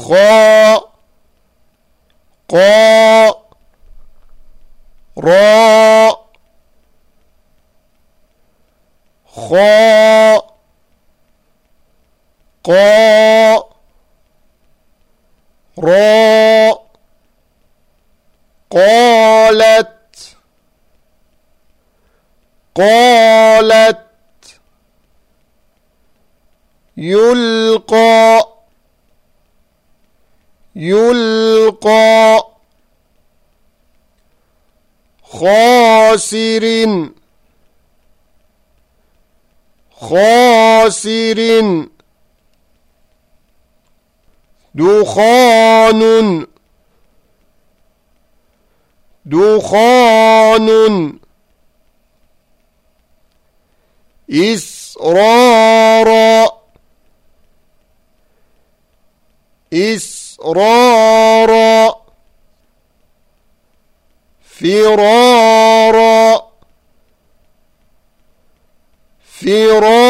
خاء قاء راء خاء قاء راء قالت قالت يلقى يلقى خاسر خاسر دخان دخان إسرار إسرار فرار فرار